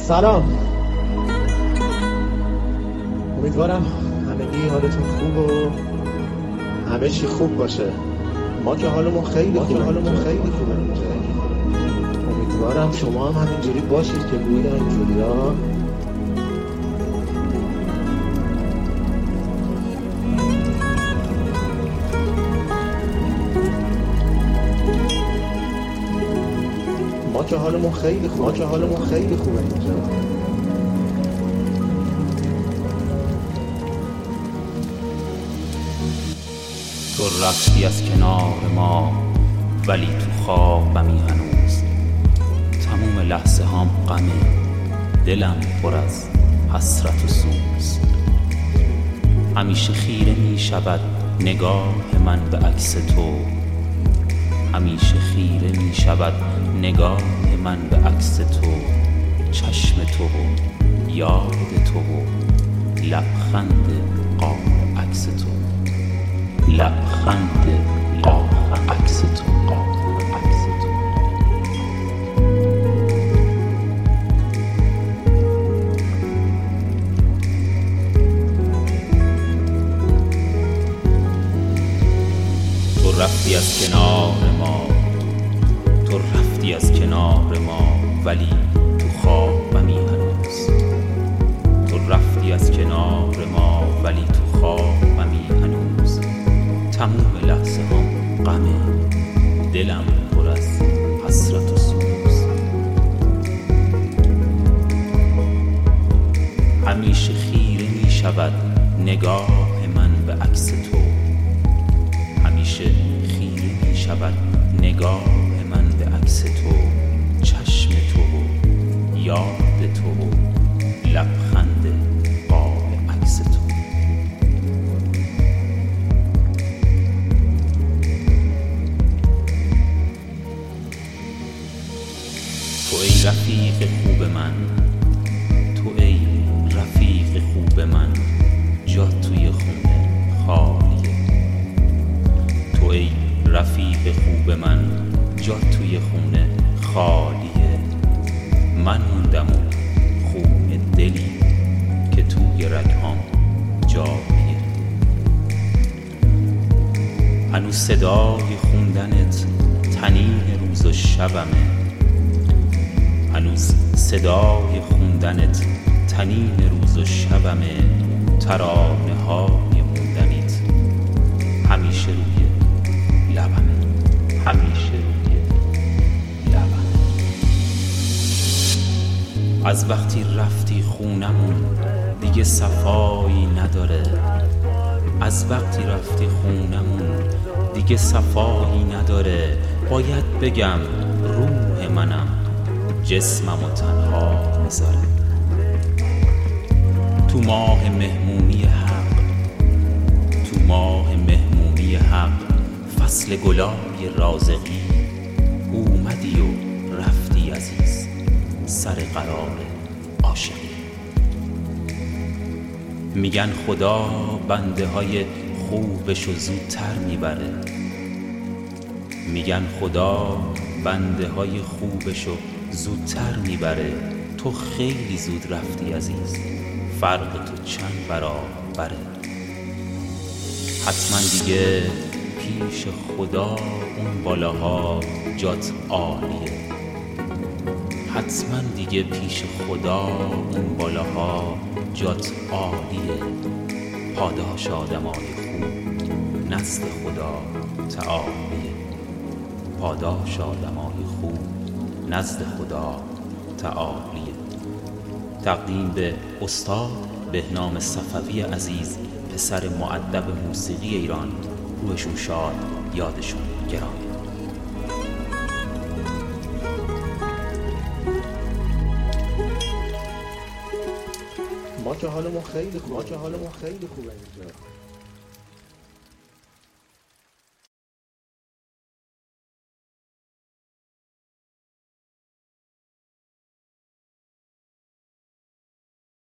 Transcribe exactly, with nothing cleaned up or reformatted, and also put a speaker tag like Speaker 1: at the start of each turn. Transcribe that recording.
Speaker 1: سلام. امیدوارم همگی حالتون خوب و همه چی خوب باشه. ما که حالمون خیلی خوبه. حالمون خیلی خوبه. امیدوارم شما هم همینجوری باشید که بود اینجوریا. ما که حالمون خیلی خوبه. ما که حالمون خیلی خوبه اینجا.
Speaker 2: تو رفتی از کنار ما ولی تو خوابمی هنوز. تموم لحظه هم غمه، دلم پر از حسرت و سوز. همیشه خیره می شود نگاه من به عکس تو. همیشه خیره می شود نگاه من به عکس تو. چشم تو و یاد تو و لبخند قاب عکس تو. لبخند قاب عکس تو. قاب عکس تو. تو رفتی از کنار ما، تو رفتی از کنار ما ولی تو خوابمی هنوز. تو رفتی از کنار ما ولی تو خوابمی هنوز. تموم لحظه هم غمه، دلم پر از حسرت و سوز. همیشه خیره می شود نگاه من به عکس تو. همیشه خیره می شود نگاه من به عکس تو. چشم تو و یاد تو و لبخند قاب عکس تو. تو ای رفیق خوب من، تو ای رفیق خوب من، جا توی خونه خالیه. تو ای رفیق خوب من، جا توی خونه خالیه. من موندم و خون دلی که توی رگهام جاییه. هنوز صدای خوندنت طنین روز و شبمه. هنوز صدای خوندنت طنین روز و شبمه. ترانه های موندنیت همیشه روی لبمه. همیشه روی لبمه. از وقتی رفتی خونمون دیگه صفایی نداره. از وقتی رفتی خونمون دیگه صفایی نداره. باید بگم روح منم جسمم و تنها میذاره. تو ماه مهمونی حق، تو ماه مهمونی حق، فصل گلای رازقی اومدی و رفتی عزیز، سر قرار عاشقی. میگن خدا بنده های خوبشو زودتر میبره. میگن خدا بنده های خوبشو زودتر میبره. تو خیلی زود رفتی عزیز، فرق تو چند برابره. حتما دیگه پیش خدا اون بالاها جات عالیه. حتما دیگه پیش خدا اون بالاها جات عالیه. پاداش آدمای خوب نزد خدا تعالیه. پاداش آدمای خوب نزد خدا تعالیه. تقدیم به استاد بهنام صفوی عزیز، پسر مؤدب موسیقی ایران. روحشون شاد، یادشون گرامی.
Speaker 1: ما که حالمون خیلی خوبه. ما که حالمون خیلی خوبه اینجا.